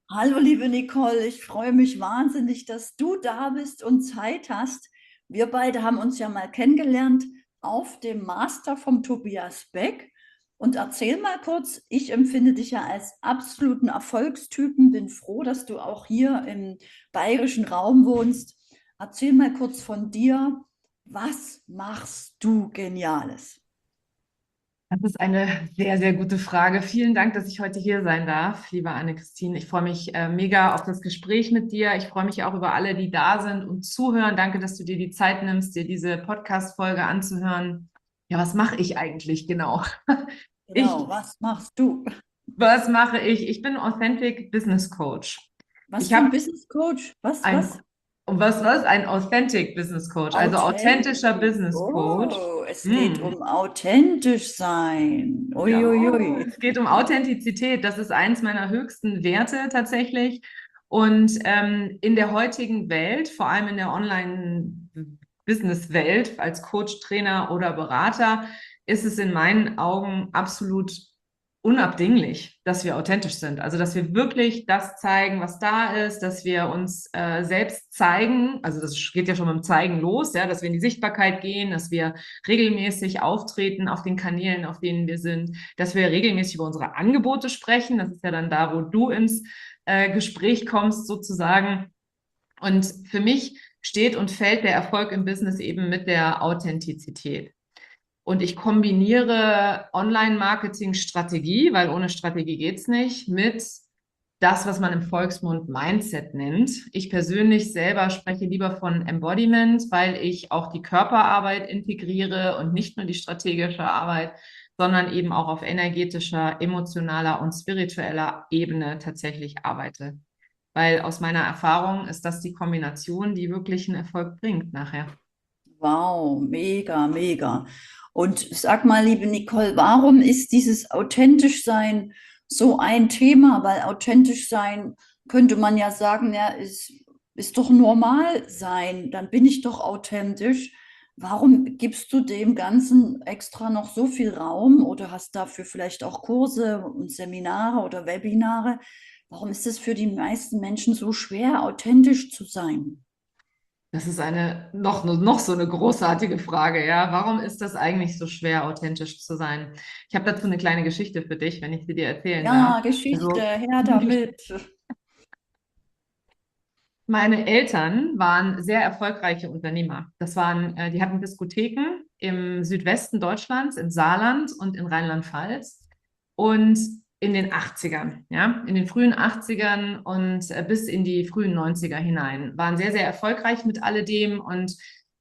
Hallo, liebe Nicole, ich freue mich wahnsinnig, dass du da bist und Zeit hast. Wir beide haben uns ja mal kennengelernt auf dem Master vom Tobias Beck. Und erzähl mal kurz, ich empfinde dich ja als absoluten Erfolgstypen, bin froh, dass du auch hier im bayerischen Raum wohnst. Erzähl mal kurz von dir, was machst du Geniales? Das ist eine sehr, sehr gute Frage. Vielen Dank, dass ich heute hier sein darf, liebe Anne-Christine. Ich freue mich mega auf das Gespräch mit dir. Ich freue mich auch über alle, die da sind und zuhören. Danke, dass du dir die Zeit nimmst, dir diese Podcast-Folge anzuhören. Ja, was mache ich eigentlich genau? Genau, Ich, was machst du? was mache ich? Ich bin Authentic Business Coach. Was Ich für ein habe Business Coach? Was? ein, was? Ein Authentic Business Coach, also authentischer Authentisch. Business Coach. Oh, es geht Hm. um authentisch sein. Ja, Uiuiui. es geht um Authentizität. Das ist eins meiner höchsten Werte tatsächlich. Und in der heutigen Welt, vor allem in der Online-Business-Welt, als Coach, Trainer oder Berater, ist es in meinen Augen absolut unabdinglich, dass wir authentisch sind. Also, dass wir wirklich das zeigen, was da ist, dass wir uns selbst zeigen. Also, das geht ja schon mit dem Zeigen los, ja, dass wir in die Sichtbarkeit gehen, dass wir regelmäßig auftreten auf den Kanälen, auf denen wir sind, dass wir regelmäßig über unsere Angebote sprechen. Das ist ja dann da, wo du ins Gespräch kommst, sozusagen. Und für mich steht und fällt der Erfolg im Business eben mit der Authentizität. Und ich kombiniere Online-Marketing-Strategie, weil ohne Strategie geht's nicht, mit das, was man im Volksmund Mindset nennt. Ich persönlich selber spreche lieber von Embodiment, weil ich auch die Körperarbeit integriere und nicht nur die strategische Arbeit, sondern eben auch auf energetischer, emotionaler und spiritueller Ebene tatsächlich arbeite. Weil aus meiner Erfahrung ist das die Kombination, die wirklichen Erfolg bringt nachher. Wow, mega, mega. Und sag mal, liebe Nicole, warum ist dieses authentisch sein so ein Thema? Weil authentisch sein könnte man ja sagen, ja, ist doch normal sein, dann bin ich doch authentisch. Warum gibst du dem Ganzen extra noch so viel Raum oder hast dafür vielleicht auch Kurse und Seminare oder Webinare? Warum ist es für die meisten Menschen so schwer, authentisch zu sein? Das ist noch so eine großartige Frage, ja. Warum ist das eigentlich so schwer, authentisch zu sein? Ich habe dazu eine kleine Geschichte für dich, wenn ich sie dir erzählen darf. Ja, Geschichte, Also, her damit. meine Eltern waren sehr erfolgreiche Unternehmer. Die hatten Diskotheken im Südwesten Deutschlands, im Saarland und in Rheinland-Pfalz. Und in den 80ern, ja, in den frühen 80ern und bis in die frühen 90er hinein, waren sehr, sehr erfolgreich mit alledem. Und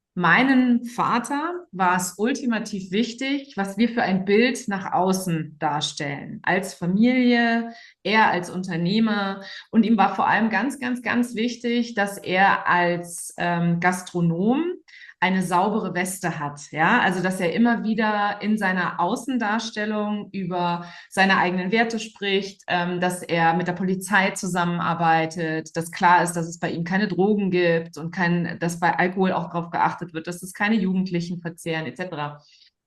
meinem Vater war es ultimativ wichtig, was wir für ein Bild nach außen darstellen. Als Familie, er als Unternehmer. Und ihm war vor allem ganz, ganz, ganz wichtig, dass er als Gastronom eine saubere Weste hat. Ja, also dass er immer wieder in seiner Außendarstellung über seine eigenen Werte spricht, dass er mit der Polizei zusammenarbeitet, dass klar ist, dass es bei ihm keine Drogen gibt und dass bei Alkohol auch darauf geachtet wird, dass es keine Jugendlichen verzehren etc.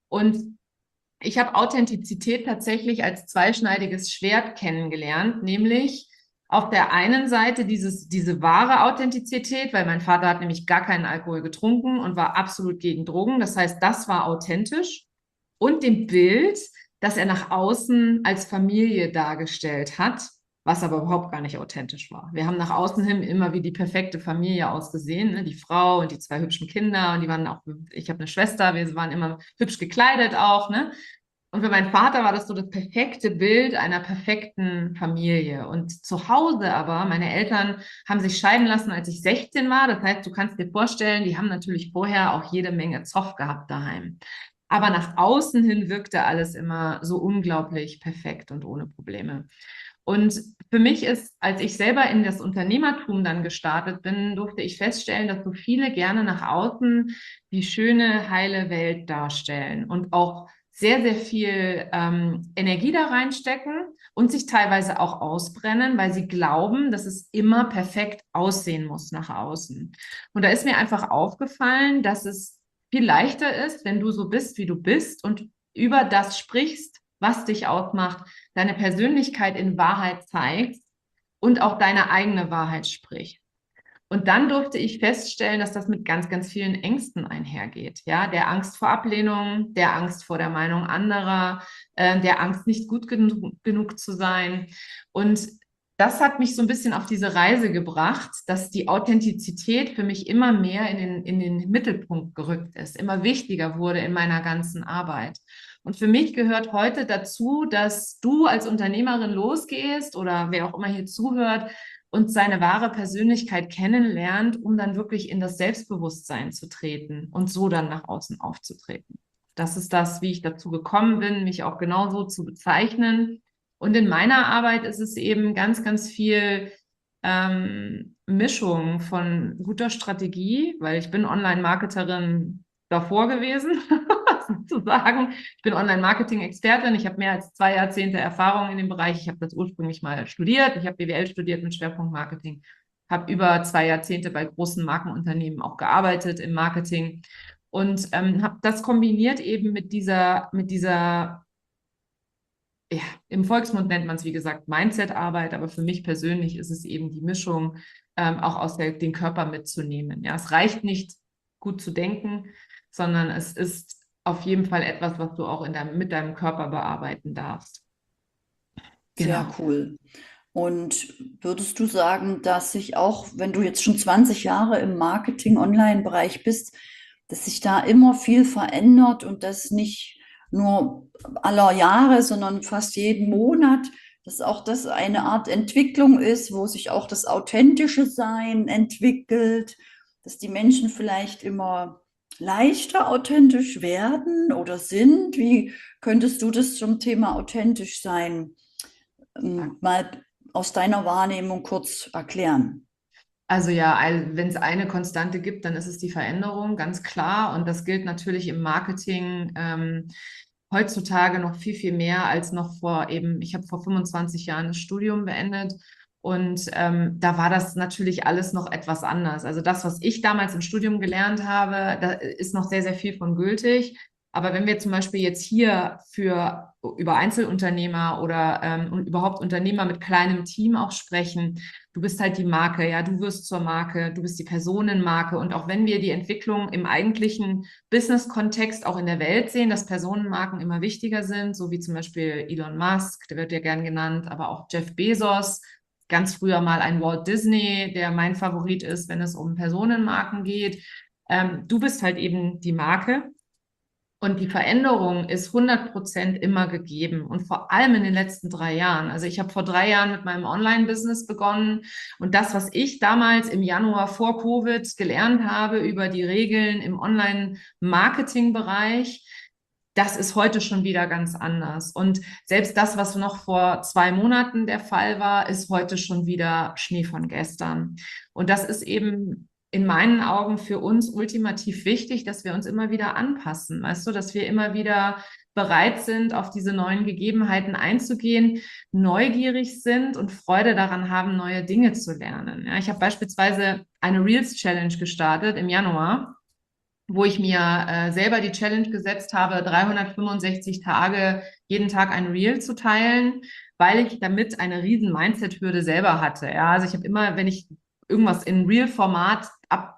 Und ich habe Authentizität tatsächlich als zweischneidiges Schwert kennengelernt, nämlich auf der einen Seite diese wahre Authentizität, weil mein Vater hat nämlich gar keinen Alkohol getrunken und war absolut gegen Drogen. Das heißt, das war authentisch. Und dem Bild, das er nach außen als Familie dargestellt hat, was aber überhaupt gar nicht authentisch war. Wir haben nach außen hin immer wie die perfekte Familie ausgesehen, ne? Die Frau und die zwei hübschen Kinder und die waren auch, ich habe eine Schwester, wir waren immer hübsch gekleidet auch, ne? Und für meinen Vater war das so das perfekte Bild einer perfekten Familie. Und zu Hause aber, meine Eltern haben sich scheiden lassen, als ich 16 war. Das heißt, du kannst dir vorstellen, die haben natürlich vorher auch jede Menge Zoff gehabt daheim. Aber nach außen hin wirkte alles immer so unglaublich perfekt und ohne Probleme. Und für mich ist, als ich selber in das Unternehmertum dann gestartet bin, durfte ich feststellen, dass so viele gerne nach außen die schöne, heile Welt darstellen und auch sehr, sehr viel Energie da reinstecken und sich teilweise auch ausbrennen, weil sie glauben, dass es immer perfekt aussehen muss nach außen. Und da ist mir einfach aufgefallen, dass es viel leichter ist, wenn du so bist, wie du bist und über das sprichst, was dich ausmacht, deine Persönlichkeit in Wahrheit zeigst und auch deine eigene Wahrheit sprichst. Und dann durfte ich feststellen, dass das mit ganz, ganz vielen Ängsten einhergeht. Ja, der Angst vor Ablehnung, der Angst vor der Meinung anderer, der Angst, nicht gut genug zu sein. Und das hat mich so ein bisschen auf diese Reise gebracht, dass die Authentizität für mich immer mehr in den Mittelpunkt gerückt ist, immer wichtiger wurde in meiner ganzen Arbeit. Und für mich gehört heute dazu, dass du als Unternehmerin losgehst oder wer auch immer hier zuhört und seine wahre Persönlichkeit kennenlernt, um dann wirklich in das Selbstbewusstsein zu treten und so dann nach außen aufzutreten. Das ist das, wie ich dazu gekommen bin, mich auch genauso zu bezeichnen. Und in meiner Arbeit ist es eben ganz, ganz viel Mischung von guter Strategie, weil ich bin Online-Marketerin davor gewesen, sozusagen. Ich bin Online-Marketing-Expertin. Ich habe mehr als 2 Jahrzehnte Erfahrung in dem Bereich. Ich habe das ursprünglich mal studiert. Ich habe BWL studiert mit Schwerpunkt Marketing. Habe über 2 Jahrzehnte bei großen Markenunternehmen auch gearbeitet im Marketing und habe das kombiniert eben mit dieser ja, im Volksmund nennt man es, wie gesagt, Mindset-Arbeit, aber für mich persönlich ist es eben die Mischung, auch aus den Körper mitzunehmen. Ja, es reicht nicht, gut zu denken, sondern es ist auf jeden Fall etwas, was du auch mit deinem Körper bearbeiten darfst. Sehr Genau. cool. Und würdest du sagen, dass sich auch, wenn du jetzt schon 20 Jahre im Marketing-Online-Bereich bist, dass sich da immer viel verändert und das nicht nur aller Jahre, sondern fast jeden Monat, dass auch das eine Art Entwicklung ist, wo sich auch das authentische Sein entwickelt, dass die Menschen vielleicht immer leichter authentisch werden oder sind? Wie könntest du das zum Thema authentisch sein mal aus deiner Wahrnehmung kurz erklären? Also ja, wenn es eine Konstante gibt, dann ist es die Veränderung, ganz klar. Und das gilt natürlich im Marketing heutzutage noch viel, viel mehr als noch ich habe vor 25 Jahren das Studium beendet. Und da war das natürlich alles noch etwas anders. Also das, was ich damals im Studium gelernt habe, da ist noch sehr, sehr viel von gültig. Aber wenn wir zum Beispiel jetzt hier über Einzelunternehmer oder und überhaupt Unternehmer mit kleinem Team auch sprechen, du bist halt die Marke, ja, du wirst zur Marke, du bist die Personenmarke. Und auch wenn wir die Entwicklung im eigentlichen Business-Kontext auch in der Welt sehen, dass Personenmarken immer wichtiger sind, so wie zum Beispiel Elon Musk, der wird ja gern genannt, aber auch Jeff Bezos, ganz früher mal ein Walt Disney, der mein Favorit ist, wenn es um Personenmarken geht. Du bist halt eben die Marke. Und die Veränderung ist 100% immer gegeben und vor allem in den letzten 3 Jahren. Also ich habe vor 3 Jahren mit meinem Online-Business begonnen und das, was ich damals im Januar vor Covid gelernt habe über die Regeln im Online-Marketing-Bereich, das ist heute schon wieder ganz anders. Und selbst das, was noch vor 2 Monaten der Fall war, ist heute schon wieder Schnee von gestern. Und das ist eben in meinen Augen für uns ultimativ wichtig, dass wir uns immer wieder anpassen, weißt du, dass wir immer wieder bereit sind, auf diese neuen Gegebenheiten einzugehen, neugierig sind und Freude daran haben, neue Dinge zu lernen. Ja, ich habe beispielsweise eine Reels Challenge gestartet im Januar, wo ich mir selber die Challenge gesetzt habe, 365 Tage jeden Tag ein Reel zu teilen, weil ich damit eine riesen Mindset-Hürde selber hatte. Ja, also ich habe immer, wenn ich irgendwas in Real-Format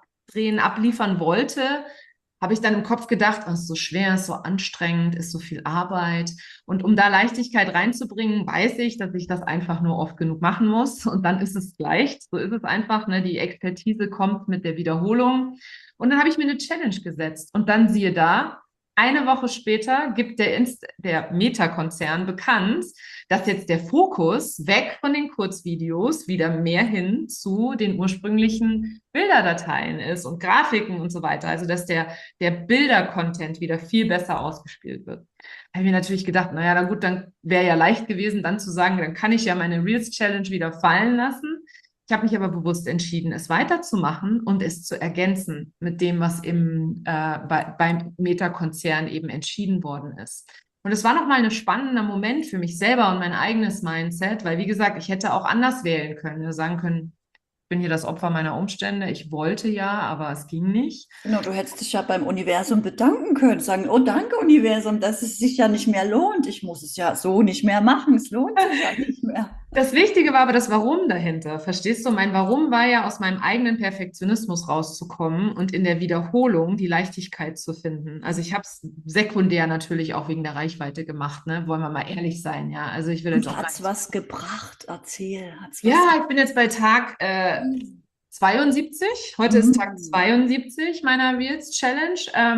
abliefern wollte, habe ich dann im Kopf gedacht, oh, ist so schwer, ist so anstrengend, ist so viel Arbeit. Und um da Leichtigkeit reinzubringen, weiß ich, dass ich das einfach nur oft genug machen muss. Und dann ist es leicht. So ist es einfach. Ne? Die Expertise kommt mit der Wiederholung. Und dann habe ich mir eine Challenge gesetzt. Und dann siehe da, eine Woche später gibt der Meta-Konzern bekannt, dass jetzt der Fokus weg von den Kurzvideos wieder mehr hin zu den ursprünglichen Bilderdateien ist und Grafiken und so weiter. Also dass der Bilder-Content wieder viel besser ausgespielt wird. Da habe ich mir natürlich gedacht, naja, dann gut, dann wäre ja leicht gewesen, dann zu sagen, dann kann ich ja meine Reels-Challenge wieder fallen lassen. Ich habe mich aber bewusst entschieden, es weiterzumachen und es zu ergänzen mit dem, was beim Meta-Konzern eben entschieden worden ist. Und es war nochmal ein spannender Moment für mich selber und mein eigenes Mindset, weil, wie gesagt, ich hätte auch anders wählen können, sagen können, ich bin hier das Opfer meiner Umstände, ich wollte ja, aber es ging nicht. Genau, du hättest dich ja beim Universum bedanken können, sagen, oh danke Universum, dass es sich ja nicht mehr lohnt. Ich muss es ja so nicht mehr machen, es lohnt sich ja nicht mehr. Das Wichtige war aber das Warum dahinter. Verstehst du? Mein Warum war ja, aus meinem eigenen Perfektionismus rauszukommen und in der Wiederholung die Leichtigkeit zu finden. Also ich habe es sekundär natürlich auch wegen der Reichweite gemacht, ne? Wollen wir mal ehrlich sein, ja. Also ich will jetzt Und auch gar hat's nicht. was gebracht? Erzähl, hat's Ja, was ich bin jetzt bei Tag gebracht? 72. Heute ist Tag Mm. 72 meiner Reels Challenge.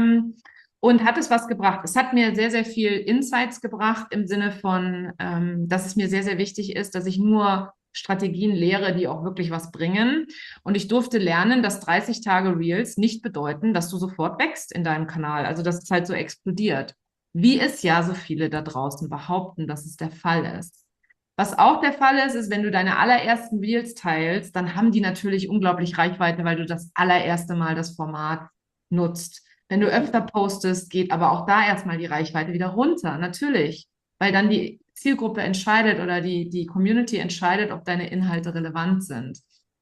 Und hat es was gebracht? Es hat mir sehr, sehr viel Insights gebracht im Sinne von, dass es mir sehr, sehr wichtig ist, dass ich nur Strategien lehre, die auch wirklich was bringen. Und ich durfte lernen, dass 30 Tage Reels nicht bedeuten, dass du sofort wächst in deinem Kanal. Also, dass es halt so explodiert. Wie es ja so viele da draußen behaupten, dass es der Fall ist. Was auch der Fall ist, ist, wenn du deine allerersten Reels teilst, dann haben die natürlich unglaublich Reichweite, weil du das allererste Mal das Format nutzt. Wenn du öfter postest, geht aber auch da erstmal die Reichweite wieder runter, natürlich, weil dann die Zielgruppe entscheidet oder die Community entscheidet, ob deine Inhalte relevant sind.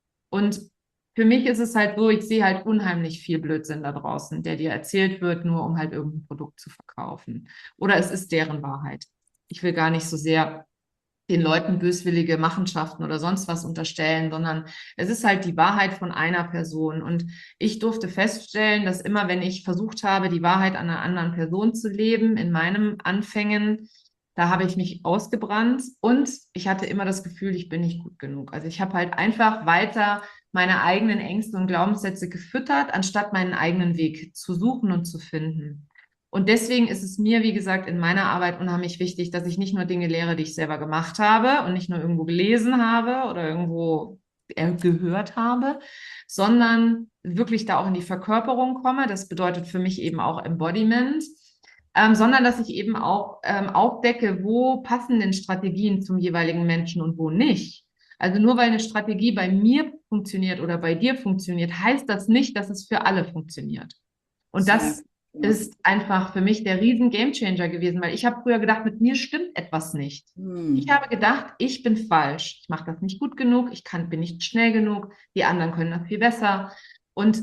Und für mich ist es halt so, ich sehe halt unheimlich viel Blödsinn da draußen, der dir erzählt wird, nur um halt irgendein Produkt zu verkaufen. Oder es ist deren Wahrheit. Ich will gar nicht so sehr den Leuten böswillige Machenschaften oder sonst was unterstellen, sondern es ist halt die Wahrheit von einer Person. Und ich durfte feststellen, dass immer, wenn ich versucht habe, die Wahrheit an einer anderen Person zu leben, in meinen Anfängen, da habe ich mich ausgebrannt und ich hatte immer das Gefühl, ich bin nicht gut genug. Also ich habe halt einfach weiter meine eigenen Ängste und Glaubenssätze gefüttert, anstatt meinen eigenen Weg zu suchen und zu finden. Und deswegen ist es mir, wie gesagt, in meiner Arbeit unheimlich wichtig, dass ich nicht nur Dinge lehre, die ich selber gemacht habe und nicht nur irgendwo gelesen habe oder irgendwo gehört habe, sondern wirklich da auch in die Verkörperung komme. Das bedeutet für mich eben auch Embodiment, sondern dass ich eben auch aufdecke, wo passen denn Strategien zum jeweiligen Menschen und wo nicht. Also nur weil eine Strategie bei mir funktioniert oder bei dir funktioniert, heißt das nicht, dass es für alle funktioniert. Und Sehr das gut. ist einfach für mich der riesen Gamechanger gewesen, weil ich habe früher gedacht, mit mir stimmt etwas nicht. Ich Hm. habe gedacht, ich bin falsch. Ich mache das nicht gut genug, bin nicht schnell genug, die anderen können das viel besser. Und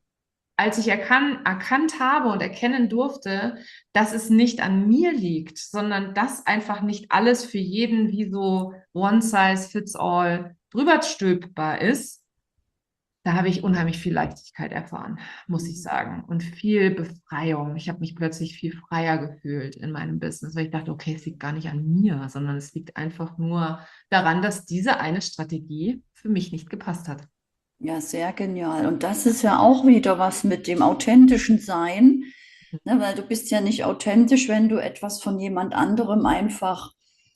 als ich erkannt habe und erkennen durfte, dass es nicht an mir liegt, sondern dass einfach nicht alles für jeden wie so one size fits all drüber stülpbar ist, da habe ich unheimlich viel Leichtigkeit erfahren, muss ich sagen. Und viel Befreiung. Ich habe mich plötzlich viel freier gefühlt in meinem Business, weil ich dachte, okay, es liegt gar nicht an mir, sondern es liegt einfach nur daran, dass diese eine Strategie für mich nicht gepasst hat. Ja, sehr genial. Und das ist ja auch wieder was mit dem authentischen Sein, ne, weil du bist ja nicht authentisch, wenn du etwas von jemand anderem einfach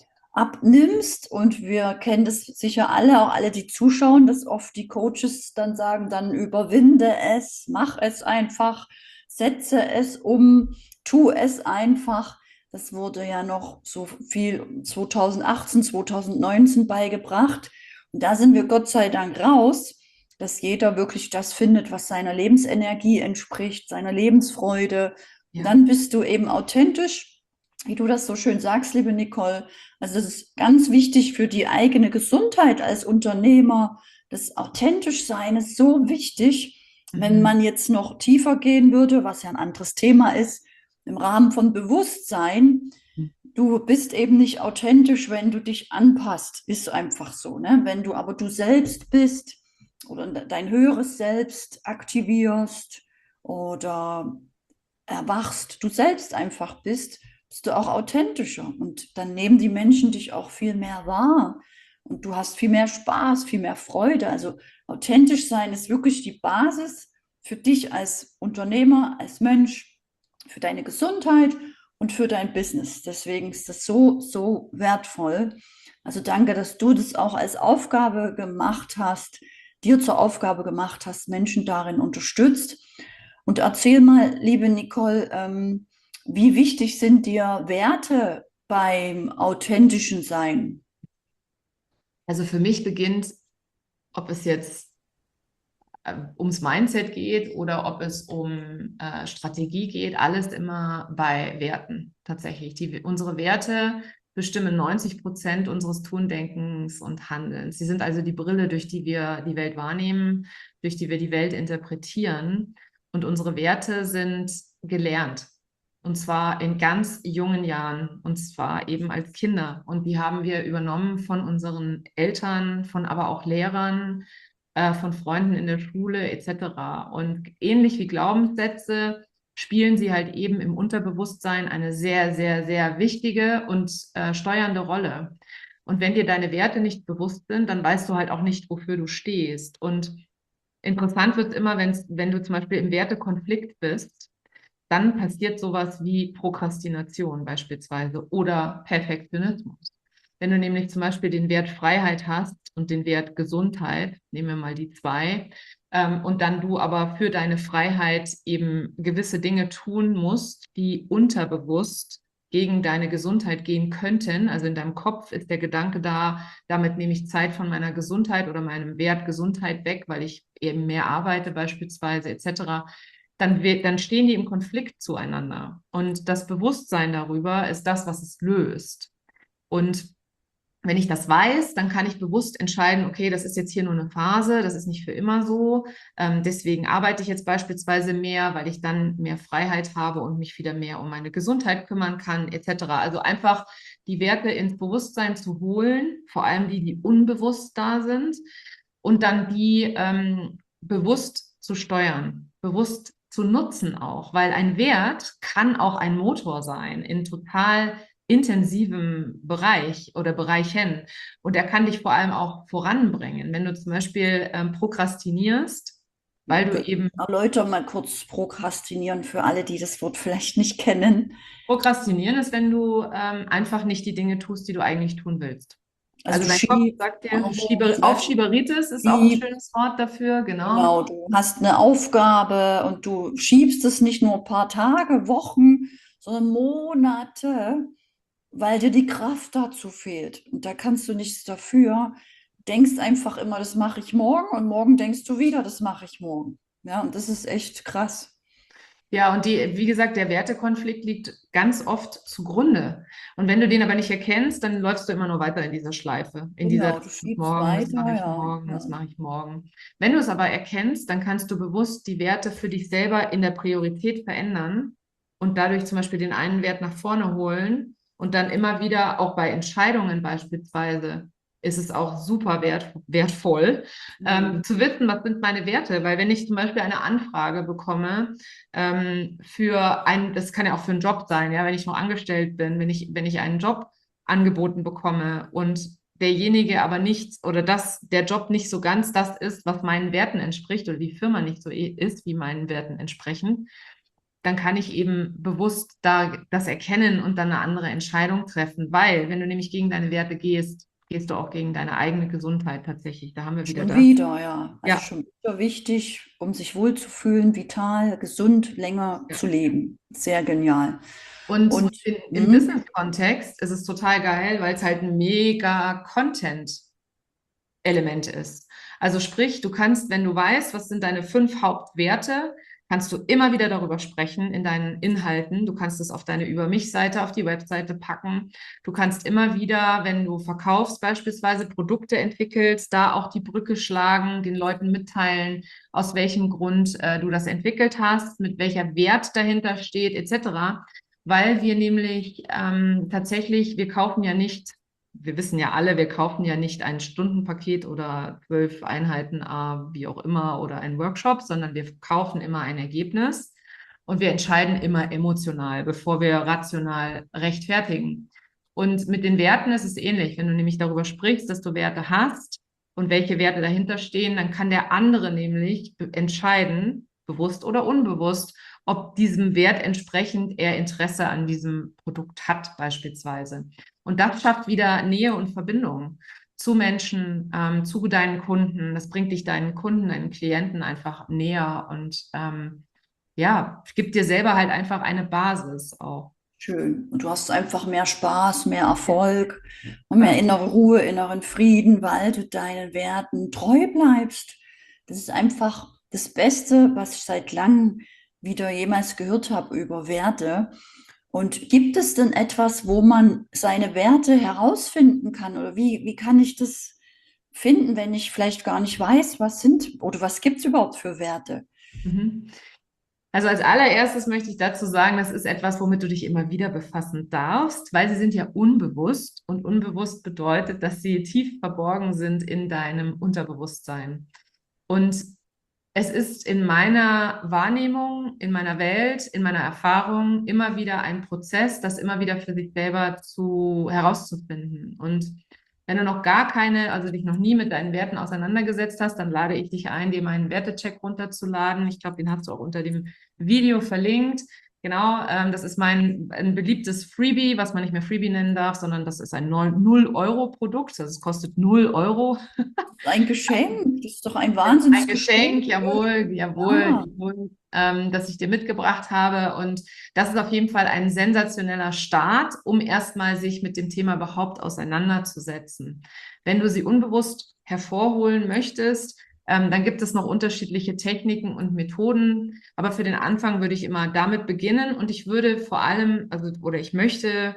abnimmst. Und wir kennen das sicher alle, auch alle, die zuschauen, dass oft die Coaches dann sagen, dann überwinde es, mach es einfach, setze es um, tu es einfach. Das wurde ja noch so viel 2018, 2019 beigebracht. Und da sind wir Gott sei Dank raus, dass jeder wirklich das findet, was seiner Lebensenergie entspricht, seiner Lebensfreude. Und Ja. dann bist du eben authentisch, wie du das so schön sagst, liebe Nicole. Also es ist ganz wichtig für die eigene Gesundheit als Unternehmer. Das authentisch sein ist so wichtig. Wenn Mhm. man jetzt noch tiefer gehen würde, was ja ein anderes Thema ist, im Rahmen von Bewusstsein, du bist eben nicht authentisch, wenn du dich anpasst. Ist einfach so, ne? Wenn du aber du selbst bist oder dein höheres Selbst aktivierst oder erwachst, du selbst einfach bist, bist du auch authentischer. Und dann nehmen die Menschen dich auch viel mehr wahr. Und du hast viel mehr Spaß, viel mehr Freude. Also authentisch sein ist wirklich die Basis für dich als Unternehmer, als Mensch, für deine Gesundheit und für dein Business. Deswegen ist das so, so wertvoll. Also danke, dass du das auch als Aufgabe gemacht hast, dir zur Aufgabe gemacht hast, Menschen darin unterstützt. Und erzähl mal, liebe Nicole, wie wichtig sind dir Werte beim authentischen Sein? Also für mich beginnt, ob es jetzt ums Mindset geht oder ob es um Strategie geht, alles immer bei Werten tatsächlich. Unsere Werte bestimmen 90% unseres Tun, Denkens und Handelns. Sie sind also die Brille, durch die wir die Welt wahrnehmen, durch die wir die Welt interpretieren. Und unsere Werte sind gelernt. Und zwar in ganz jungen Jahren, und zwar eben als Kinder. Und die haben wir übernommen von unseren Eltern, von aber auch Lehrern, von Freunden in der Schule etc. Und ähnlich wie Glaubenssätze spielen sie halt eben im Unterbewusstsein eine sehr, sehr, sehr wichtige und steuernde Rolle. Und wenn dir deine Werte nicht bewusst sind, dann weißt du halt auch nicht, wofür du stehst. Und interessant wird es immer, wenn du zum Beispiel im Wertekonflikt bist, dann passiert sowas wie Prokrastination beispielsweise oder Perfektionismus. Wenn du nämlich zum Beispiel den Wert Freiheit hast und den Wert Gesundheit, nehmen wir mal die zwei, und dann du aber für deine Freiheit eben gewisse Dinge tun musst, die unterbewusst gegen deine Gesundheit gehen könnten. Also in deinem Kopf ist der Gedanke da, damit nehme ich Zeit von meiner Gesundheit oder meinem Wert Gesundheit weg, weil ich eben mehr arbeite beispielsweise etc. Dann stehen die im Konflikt zueinander. Und das Bewusstsein darüber ist das, was es löst. Und wenn ich das weiß, dann kann ich bewusst entscheiden, okay, das ist jetzt hier nur eine Phase, das ist nicht für immer so. Deswegen arbeite ich jetzt beispielsweise mehr, weil ich dann mehr Freiheit habe und mich wieder mehr um meine Gesundheit kümmern kann, etc. Also einfach die Werte ins Bewusstsein zu holen, vor allem die, die unbewusst da sind, und dann die bewusst zu steuern, bewusst zu nutzen auch, weil ein Wert kann auch ein Motor sein in total intensivem Bereich oder Bereichen. Und er kann dich vor allem auch voranbringen. Wenn du zum Beispiel prokrastinierst, weil du eben Erläuter mal kurz Prokrastinieren für alle, die das Wort vielleicht nicht kennen. prokrastinieren ist, wenn du einfach nicht die Dinge tust, die du eigentlich tun willst. Also Also du dein Kopf schiebst sagt dir, auf, ne? Aufschieberitis ist auch ein Schieb, schönes Wort dafür, genau. genau, du hast eine Aufgabe und du schiebst es nicht nur ein paar Tage, Wochen, sondern Monate, weil dir die Kraft dazu fehlt. Und da kannst du nichts dafür. Denkst einfach immer, das mache ich morgen und morgen denkst du wieder, das mache ich morgen. Ja, und das ist echt krass. Ja, und wie gesagt, der Wertekonflikt liegt ganz oft zugrunde. Und wenn du den aber nicht erkennst, dann läufst du immer nur weiter in dieser Schleife, in dieser, Genau, das du mache ich schiebst morgen, das weiter, mache ich ja. morgen, das Ja. mache ich morgen. Wenn du es aber erkennst, dann kannst du bewusst die Werte für dich selber in der Priorität verändern und dadurch zum Beispiel den einen Wert nach vorne holen und dann immer wieder, auch bei Entscheidungen beispielsweise, ist es auch super wertvoll, Mhm. zu wissen, was sind meine Werte. Weil wenn ich zum Beispiel eine Anfrage bekomme, das kann ja auch für einen Job sein, ja, wenn ich noch angestellt bin, wenn ich einen Job angeboten bekomme und derjenige aber nicht oder der Job nicht so ganz das ist, was meinen Werten entspricht oder die Firma nicht so ist, wie meinen Werten entsprechen, dann kann ich eben bewusst da das erkennen und dann eine andere Entscheidung treffen, weil wenn du nämlich gegen deine Werte gehst, gehst du auch gegen deine eigene Gesundheit tatsächlich. Da haben wir wieder Schon das. wieder, ja. Also Ja, schon wieder wichtig, um sich wohlzufühlen, vital, gesund, länger ja. zu leben. Sehr genial. Und Und im hm, Business-Kontext ist es total geil, weil es halt ein mega Content-Element ist. Also sprich, du kannst, wenn du weißt, was sind deine 5 Hauptwerte, kannst du immer wieder darüber sprechen in deinen Inhalten. Du kannst es auf deine Über mich-Seite, auf die Webseite packen. Du kannst immer wieder, wenn du verkaufst, beispielsweise Produkte entwickelst, da auch die Brücke schlagen, den Leuten mitteilen, aus welchem Grund du das entwickelt hast, mit welcher Wert dahinter steht, etc. Weil wir nämlich tatsächlich, wir wissen ja alle, wir kaufen ja nicht ein Stundenpaket oder 12 Einheiten, wie auch immer, oder einen Workshop, sondern wir kaufen immer ein Ergebnis und wir entscheiden immer emotional, bevor wir rational rechtfertigen. Und mit den Werten ist es ähnlich. Wenn du nämlich darüber sprichst, dass du Werte hast und welche Werte dahinter stehen, dann kann der andere nämlich entscheiden, bewusst oder unbewusst, ob diesem Wert entsprechend er Interesse an diesem Produkt hat, beispielsweise. Und das schafft wieder Nähe und Verbindung zu Menschen, zu deinen Kunden. Das bringt dich deinen Kunden, deinen Klienten einfach näher und ja, gibt dir selber halt einfach eine Basis auch. schön. Und du hast einfach mehr Spaß, mehr Erfolg und mehr Ja. innere Ruhe, inneren Frieden, weil du deinen Werten treu bleibst. Das ist einfach das Beste, was ich seit langem wieder jemals gehört habe über Werte. Und gibt es denn etwas, wo man seine Werte herausfinden kann? Oder wie kann ich das finden, wenn ich vielleicht gar nicht weiß, was sind oder was gibt es überhaupt für Werte? Mhm. Also als allererstes möchte ich dazu sagen, das ist etwas, womit du dich immer wieder befassen darfst, weil sie sind ja unbewusst und unbewusst bedeutet, dass sie tief verborgen sind in deinem Unterbewusstsein. Und es ist in meiner Wahrnehmung, in meiner Welt, in meiner Erfahrung immer wieder ein Prozess, das immer wieder für sich selber herauszufinden. Und wenn du noch gar keine, also dich noch nie mit deinen Werten auseinandergesetzt hast, dann lade ich dich ein, dir meinen Wertecheck runterzuladen. Ich glaube, den hast du auch unter dem Video verlinkt. Genau, das ist ein beliebtes Freebie, was man nicht mehr Freebie nennen darf, sondern das ist ein 0-Euro-Produkt. Also es kostet 0 Euro. Ein Geschenk, das ist doch ein Ein Wahnsinnsgeschenk. Geschenk, jawohl, jawohl, Ja, jawohl, das ich dir mitgebracht habe. Und das ist auf jeden Fall ein sensationeller Start, um erstmal sich mit dem Thema überhaupt auseinanderzusetzen. Wenn du sie unbewusst hervorholen möchtest, dann gibt es noch unterschiedliche Techniken und Methoden. Aber für den Anfang würde ich immer damit beginnen und ich würde vor allem, also, oder ich möchte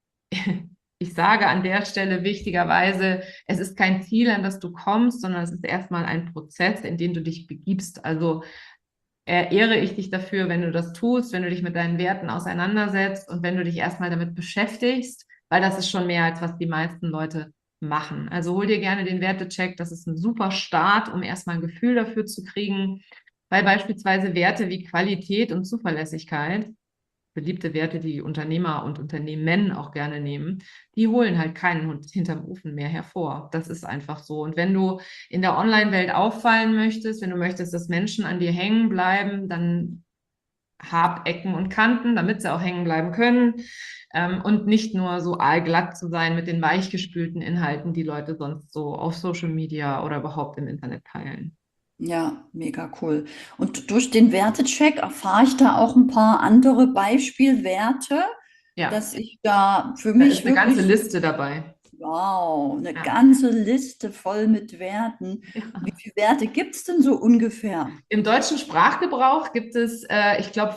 ich sage an der Stelle wichtigerweise, es ist kein Ziel, an das du kommst, sondern es ist erstmal ein Prozess, in den du dich begibst. Also ehre ich dich dafür, wenn du das tust, wenn du dich mit deinen Werten auseinandersetzt und wenn du dich erstmal damit beschäftigst, weil das ist schon mehr, als was die meisten Leute machen. Also hol dir gerne den Wertecheck, das ist ein super Start, um erstmal ein Gefühl dafür zu kriegen, weil beispielsweise Werte wie Qualität und Zuverlässigkeit, beliebte Werte, die Unternehmer und Unternehmen auch gerne nehmen, die holen halt keinen Hund hinterm Ofen mehr hervor. Das ist einfach so. Und wenn du in der Online-Welt auffallen möchtest, wenn du möchtest, dass Menschen an dir hängen bleiben, dann hab Ecken und Kanten, damit sie auch hängen bleiben können. Und nicht nur so aalglatt zu sein mit den weichgespülten Inhalten, die Leute sonst so auf Social Media oder überhaupt im Internet teilen. ja, mega cool. Und durch den Wertecheck erfahre ich da auch ein paar andere Beispielwerte, Ja, dass ich da für da ist mich eine ganze wirklich, Liste dabei. wow, eine Ja. ganze Liste voll mit Werten. Wie Ja. viele Werte gibt es denn so ungefähr? Im deutschen Sprachgebrauch gibt es, ich glaube,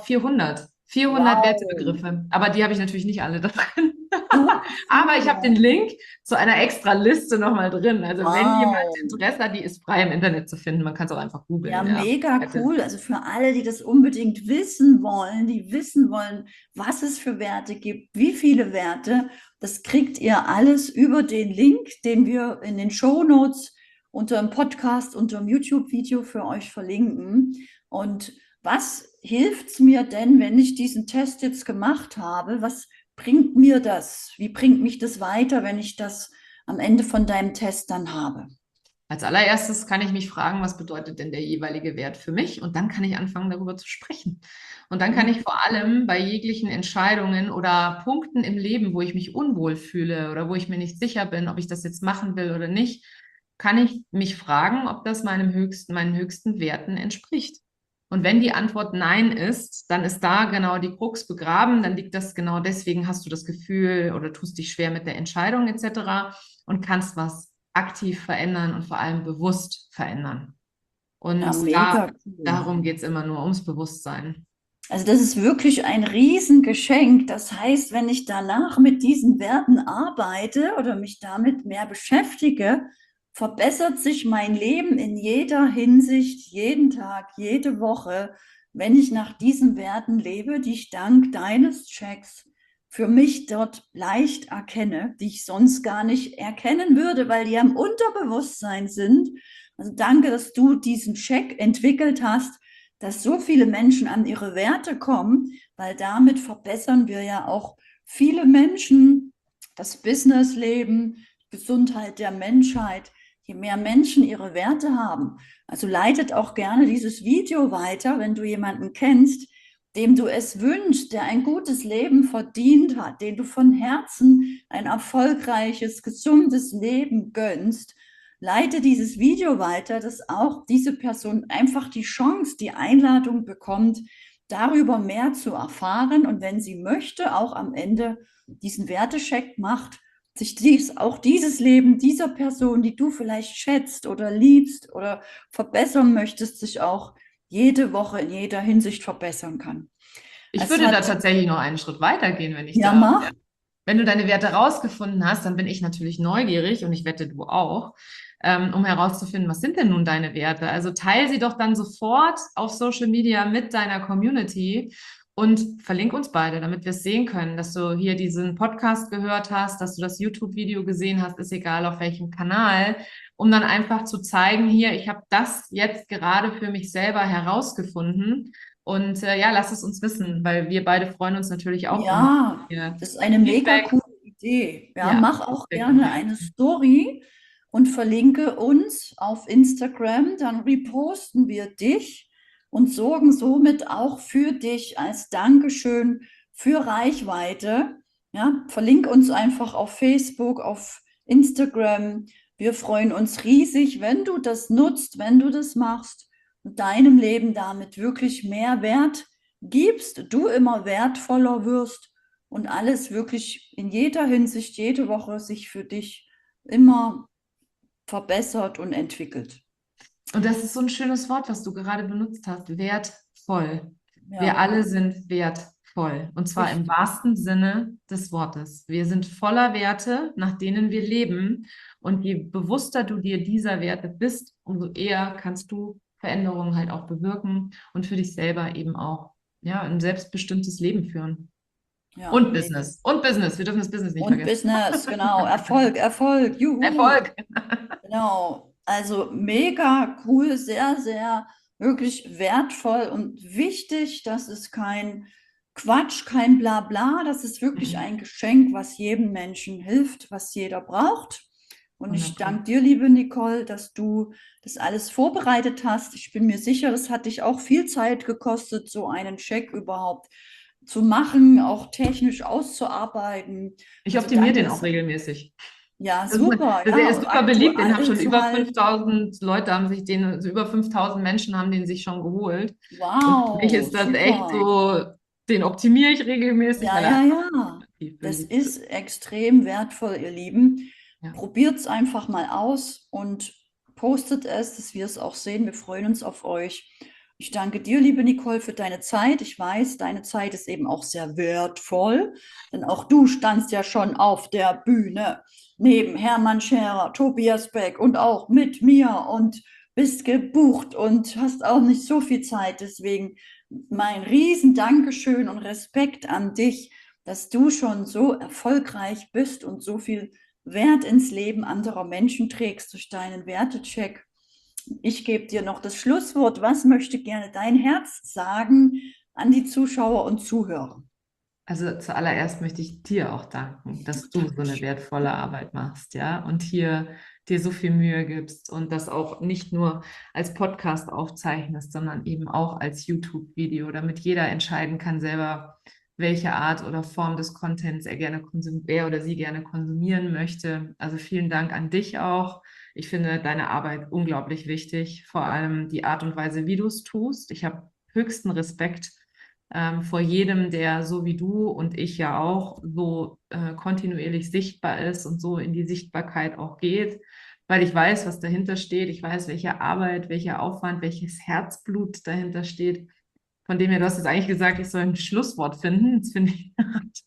400 Wow, Wertebegriffe. Aber die habe ich natürlich nicht alle da drin. so Aber ich habe den viele. Link zu einer extra Liste nochmal drin. Also wenn jemand Wow. Interesse hat, die ist frei im Internet zu finden. Man kann es auch einfach Ja, googeln. Ja. mega cool. Also für alle, die das unbedingt wissen wollen, die wissen wollen, was es für Werte gibt, wie viele Werte, das kriegt ihr alles über den Link, den wir in den Shownotes unter dem Podcast, unter dem YouTube-Video für euch verlinken. Und was hilft es mir denn, wenn ich diesen Test jetzt gemacht habe? Was bringt mir das? Wie bringt mich das weiter, wenn ich das am Ende von deinem Test dann habe? Als allererstes kann ich mich fragen, was bedeutet denn der jeweilige Wert für mich? Und dann kann ich anfangen, darüber zu sprechen. Und dann kann ich vor allem bei jeglichen Entscheidungen oder Punkten im Leben, wo ich mich unwohl fühle oder wo ich mir nicht sicher bin, ob ich das jetzt machen will oder nicht, kann ich mich fragen, ob das meinen höchsten Werten entspricht. Und wenn die Antwort Nein ist, dann ist da genau die Krux begraben, dann liegt das genau deswegen, hast du das Gefühl oder tust dich schwer mit der Entscheidung etc. und kannst was aktiv verändern und vor allem bewusst verändern. Ja, Und mega cool. darum geht es immer nur ums Bewusstsein. Also das ist wirklich ein Riesengeschenk. Das heißt, wenn ich danach mit diesen Werten arbeite oder mich damit mehr beschäftige, verbessert sich mein Leben in jeder Hinsicht, jeden Tag, jede Woche, wenn ich nach diesen Werten lebe, die ich dank deines Checks für mich dort leicht erkenne, die ich sonst gar nicht erkennen würde, weil die ja im Unterbewusstsein sind. Also danke, dass du diesen Check entwickelt hast, dass so viele Menschen an ihre Werte kommen, weil damit verbessern wir ja auch viele Menschen, das Businessleben, Gesundheit der Menschheit, je mehr Menschen ihre Werte haben. Also leitet auch gerne dieses Video weiter, wenn du jemanden kennst, dem du es wünschst, der ein gutes Leben verdient hat, den du von Herzen ein erfolgreiches, gesundes Leben gönnst. Leite dieses Video weiter, dass auch diese Person einfach die Chance, die Einladung bekommt, darüber mehr zu erfahren und wenn sie möchte, auch am Ende diesen Wertecheck macht, sich auch dieses Leben dieser Person, die du vielleicht schätzt oder liebst oder verbessern möchtest, sich auch jede Woche in jeder Hinsicht verbessern kann. Ich Es würde da hat, tatsächlich noch einen Schritt weiter gehen, wenn ich ja, darf. mach. wenn du deine Werte rausgefunden hast, dann bin ich natürlich neugierig und ich wette, du auch, um herauszufinden, was sind denn nun deine Werte? Also teile sie doch dann sofort auf Social Media mit deiner Community und verlink uns beide, damit wir es sehen können, dass du hier diesen Podcast gehört hast, dass du das YouTube-Video gesehen hast, ist egal auf welchem Kanal, um dann einfach zu zeigen, hier, ich habe das jetzt gerade für mich selber herausgefunden. Und ja, lass es uns wissen, weil wir beide freuen uns natürlich auch immer Ja, hier das ist eine mega Feedback. coole Idee. Ja, Ja, mach auch Feedback und gerne eine Story und verlinke uns auf Instagram. Dann reposten wir dich und sorgen somit auch für dich als Dankeschön für Reichweite. Ja, verlinke uns einfach auf Facebook, auf Instagram. Wir freuen uns riesig, wenn du das nutzt, wenn du das machst und deinem Leben damit wirklich mehr Wert gibst, du immer wertvoller wirst und alles wirklich in jeder Hinsicht, jede Woche sich für dich immer verbessert und entwickelt. Und das ist so ein schönes Wort, was du gerade benutzt hast, wertvoll. Wir Ja, alle sind wertvoll und zwar im richtig. wahrsten Sinne des Wortes. Wir sind voller Werte, nach denen wir leben und je bewusster du dir dieser Werte bist, umso eher kannst du Veränderungen halt auch bewirken und für dich selber eben auch ja, ein selbstbestimmtes Leben führen. Ja, Und Business. Und Business. Wir dürfen das Business nicht und vergessen. Business, genau. Erfolg, Erfolg, juhu. Erfolg. Genau. Also mega cool, sehr, sehr wirklich wertvoll und wichtig. Das ist kein Quatsch, kein Blabla. Das ist wirklich Mhm. ein Geschenk, was jedem Menschen hilft, was jeder braucht. Und ich 100%. danke dir, liebe Nicole, dass du das alles vorbereitet hast. Ich bin mir sicher, es hat dich auch viel Zeit gekostet, so einen Check überhaupt zu machen, auch technisch auszuarbeiten. Ich Also optimiere danke, den auch regelmäßig. ja, Das ist, super, der ja, ist super beliebt, den haben aktuell schon zu über halten. 5000 Leute haben sich den, also über 5000 Menschen haben den sich schon geholt. Und für mich Wow, ist das echt super. so, den optimiere ich regelmäßig, Ja, weil er ja, einfach ja. tief Das beliebt ist. ist extrem wertvoll, ihr Lieben. Ja. Probiert es einfach mal aus und postet es, dass wir es auch sehen. Wir freuen uns auf euch. Ich danke dir, liebe Nicole, für deine Zeit. Ich weiß, deine Zeit ist eben auch sehr wertvoll, denn auch du standst ja schon auf der Bühne neben Hermann Scherer, Tobias Beck und auch mit mir und bist gebucht und hast auch nicht so viel Zeit. Deswegen mein riesen Dankeschön und Respekt an dich, dass du schon so erfolgreich bist und so viel Wert ins Leben anderer Menschen trägst durch deinen Wertecheck. Ich gebe dir noch das Schlusswort. Was möchte gerne dein Herz sagen an die Zuschauer und Zuhörer? Also zuallererst möchte ich dir auch danken, dass du so eine Dankeschön. wertvolle Arbeit machst, ja, und hier dir so viel Mühe gibst und das auch nicht nur als Podcast aufzeichnest, sondern eben auch als YouTube-Video, damit jeder entscheiden kann selber, welche Art oder Form des Contents er oder sie gerne konsumieren möchte. Also vielen Dank an dich auch. Ich finde deine Arbeit unglaublich wichtig, vor allem die Art und Weise, wie du es tust. Ich habe höchsten Respekt vor jedem, der so wie du und ich ja auch so kontinuierlich sichtbar ist und so in die Sichtbarkeit auch geht, weil ich weiß, was dahinter steht. Ich weiß, welche Arbeit, welcher Aufwand, welches Herzblut dahinter steht. Von dem her, du hast jetzt eigentlich gesagt, ich soll ein Schlusswort finden. Das finde ich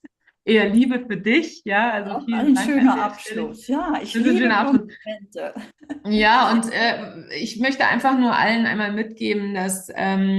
eher Liebe für dich. Ja, also Auch vielen ein Dank an schöner der Stelle. Abschluss. Ja, ich Das ist ein liebe schöner Abschluss. Komplimente. Ja, und ich möchte einfach nur allen einmal mitgeben, dass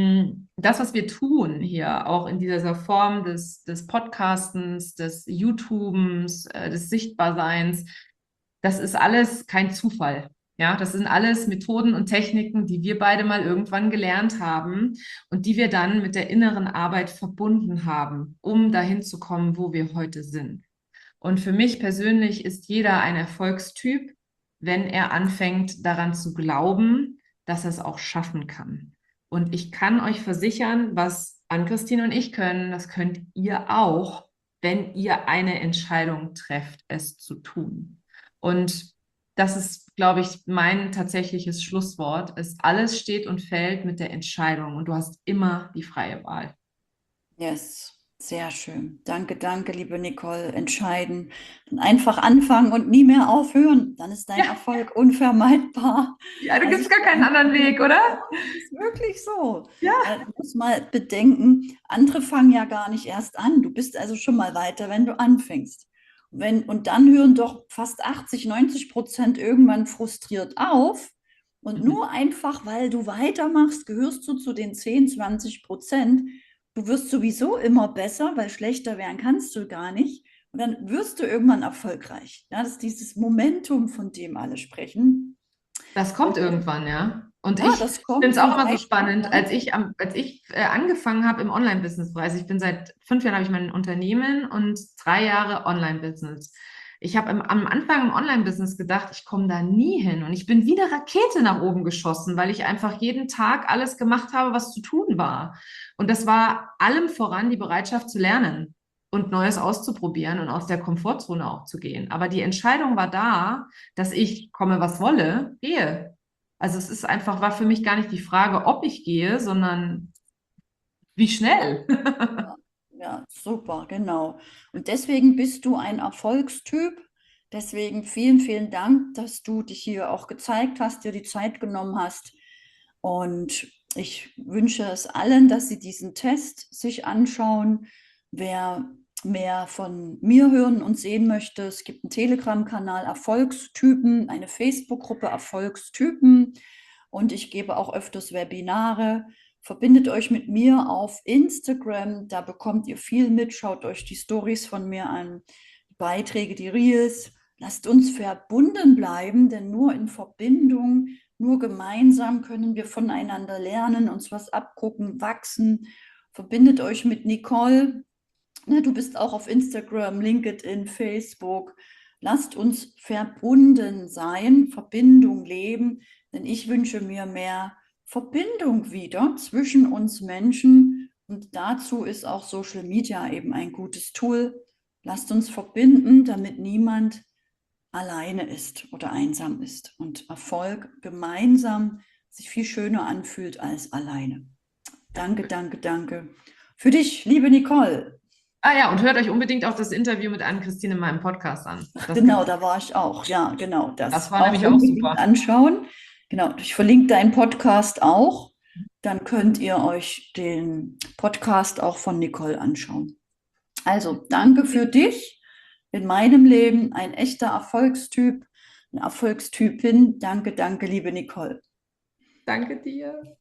das, was wir tun hier, auch in dieser Form des Podcastens, des YouTubens, des Sichtbarseins, das ist alles kein Zufall. Ja, das sind alles Methoden und Techniken, die wir beide mal irgendwann gelernt haben und die wir dann mit der inneren Arbeit verbunden haben, um dahin zu kommen, wo wir heute sind. Und für mich persönlich ist jeder ein Erfolgstyp, wenn er anfängt daran zu glauben, dass er es auch schaffen kann. Und ich kann euch versichern, was Ann-Christine und ich können, das könnt ihr auch, wenn ihr eine Entscheidung trefft, es zu tun. Und das ist, glaube ich, mein tatsächliches Schlusswort. Es alles steht und fällt mit der Entscheidung und du hast immer die freie Wahl. Yes, sehr schön. Danke, danke, liebe Nicole. Entscheiden. Und einfach anfangen und nie mehr aufhören. Dann ist dein Ja, Erfolg unvermeidbar. ja, da gibt Also es ich gar keinen danke anderen dir. Weg, oder? Ja, das ist wirklich so. Ja. Weil du musst mal bedenken, andere fangen ja gar nicht erst an. Du bist also schon mal weiter, wenn du anfängst. Und dann hören doch fast 80-90% irgendwann frustriert auf. Und Mhm. nur einfach, weil du weitermachst, gehörst du zu den 10-20%. Du wirst sowieso immer besser, weil schlechter werden kannst du gar nicht. Und dann wirst du irgendwann erfolgreich. Ja, das ist dieses Momentum, von dem alle sprechen. Das kommt Und irgendwann, ja. Und ja, ich das finde kommt es auch von immer so weit weg. spannend, Ne? als ich angefangen habe im Online-Business-Bereich. Ich bin seit 5 Jahren habe ich mein Unternehmen und 3 Jahre Online-Business. Ich habe am Anfang im Online-Business gedacht, ich komme da nie hin. Und ich bin wie eine Rakete nach oben geschossen, weil ich einfach jeden Tag alles gemacht habe, was zu tun war. Und das war allem voran die Bereitschaft zu lernen und Neues auszuprobieren und aus der Komfortzone auch zu gehen. Aber die Entscheidung war da, dass ich, komme was wolle, gehe. Also es ist einfach, war für mich gar nicht die Frage, ob ich gehe, sondern wie schnell. Ja, ja, super, genau. Und deswegen bist du ein Erfolgstyp. Deswegen vielen, vielen Dank, dass du dich hier auch gezeigt hast, dir die Zeit genommen hast. Und ich wünsche es allen, dass sie diesen Test sich anschauen. Wer mehr von mir hören und sehen möchte, es gibt einen Telegram-Kanal Erfolgstypen, eine Facebook-Gruppe Erfolgstypen und ich gebe auch öfters Webinare. Verbindet euch mit mir auf Instagram, da bekommt ihr viel mit. Schaut euch die Stories von mir an, die Beiträge, die Reels. Lasst uns verbunden bleiben, denn nur in Verbindung, nur gemeinsam können wir voneinander lernen, uns was abgucken, wachsen. Verbindet euch mit Nicole. Ne, du bist auch auf Instagram, LinkedIn, Facebook. Lasst uns verbunden sein, Verbindung leben, denn ich wünsche mir mehr Verbindung wieder zwischen uns Menschen und dazu ist auch Social Media eben ein gutes Tool. Lasst uns verbinden, damit niemand alleine ist oder einsam ist und Erfolg gemeinsam sich viel schöner anfühlt als alleine. Danke, danke, danke. Für dich, liebe Nicole. Ah ja, und hört euch unbedingt auch das Interview mit Ann-Christine in meinem Podcast an. Das Genau, gibt's. da war ich auch. Ja, genau. Das Das war auch nämlich auch unbedingt super. anschauen. Genau, ich verlinke deinen Podcast auch. Dann könnt ihr euch den Podcast auch von Nicole anschauen. Also, danke für dich. In meinem Leben ein echter Erfolgstyp, eine Erfolgstypin. Danke, danke, liebe Nicole. Danke dir.